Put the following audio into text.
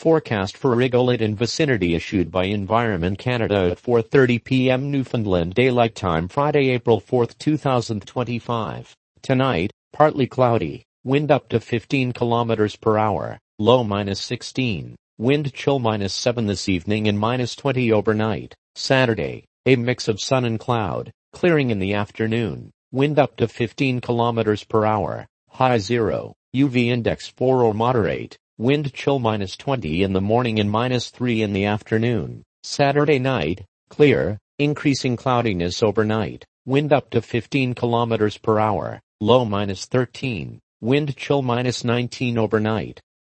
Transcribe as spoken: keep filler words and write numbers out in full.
Forecast for regolith and vicinity issued by Environment Canada at four thirty p m Newfoundland Daylight Time, Friday, April fourth, two thousand twenty-five. Tonight, partly cloudy, wind up to fifteen kilometers per hour, low minus sixteen, wind chill minus seven this evening and minus twenty overnight. Saturday, a mix of sun and cloud, clearing in the afternoon, wind up to fifteen kilometers per hour, high zero, U V index four or moderate. Wind chill minus twenty in the morning and minus three in the afternoon. Saturday night, clear, increasing cloudiness overnight. Wind up to fifteen kilometers per hour, low minus thirteen. Wind chill minus nineteen overnight.